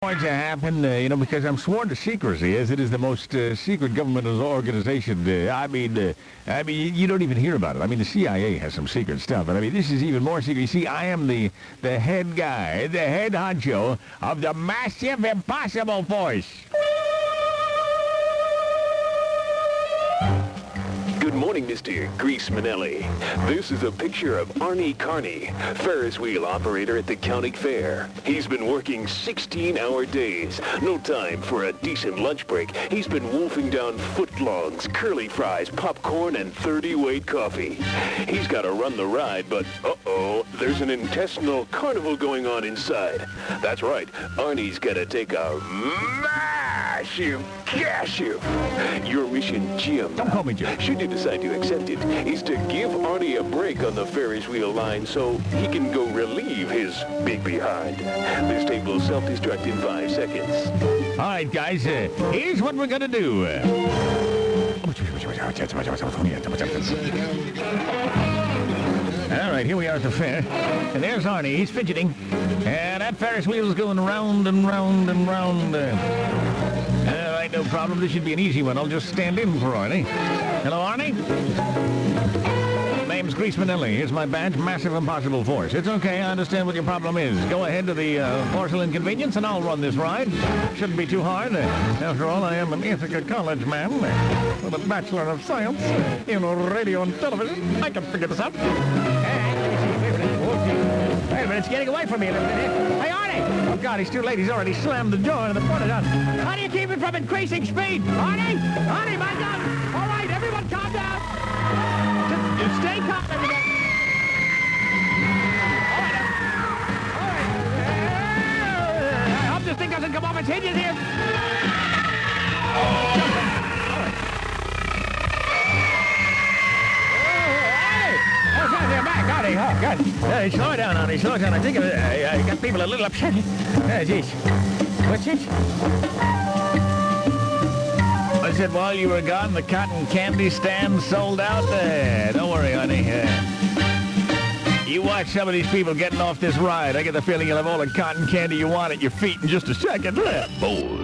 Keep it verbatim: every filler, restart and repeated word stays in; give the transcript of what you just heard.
Going to happen, uh, you know, because I'm sworn to secrecy, as it is the most uh, secret government organization. Uh, I mean, uh, I mean, you, you don't even hear about it. I mean, the C I A has some secret stuff, and I mean, this is even more secret. You see, I am the the head guy, the head honcho of the Massive Impossible Force. Good morning, Mister Grease Manelli. This is a picture of Arnie Carney, Ferris wheel operator at the county fair. He's been working sixteen-hour days. No time for a decent lunch break. He's been wolfing down footlongs, curly fries, popcorn, and thirty-weight coffee. He's got to run the ride, but uh-oh, there's an intestinal carnival going on inside. That's right, Arnie's got to take a massive cashew. Your mission, Jim. Don't call me Jim. Should you decide to accept it, is to give Arnie a break on the Ferris wheel line so he can go relieve his big behind. This tape will self-destruct in five seconds. All right, guys, uh, here's what we're going to do. All right, here we are at the fair, and there's Arnie. He's fidgeting, and that Ferris wheel's going round and round and round. Uh, all right, no problem. This should be an easy one. I'll just stand in for Arnie. Hello, Arnie? Name's Grease Manelli. Here's my badge, Massive Impossible Force. It's okay, I understand what your problem is. Go ahead to the uh, porcelain convenience and I'll run this ride. Shouldn't be too hard. After all, I am an Ithaca College man with a Bachelor of Science in radio and television. I can figure this out. Wait a minute, it's getting away from me a little bit. Hey, Arnie! Oh, God, he's too late. He's already slammed the door into the front of the... How do you keep it from increasing speed? Arnie! Arnie, my God! All right, everyone calm down! Just, just stay calm, everybody! All right, all right. I hope this thing doesn't come off its hinges here. They're back, Arnie. Oh, God. Uh, slow down, Arnie. Slow down. I think uh, I got people a little upset. Uh, geez. What's this? I said, while you were gone, the cotton candy stand sold out. Uh, don't worry, Arnie. Uh, you watch some of these people getting off this ride. I get the feeling you'll have all the cotton candy you want at your feet in just a second. Uh, boy.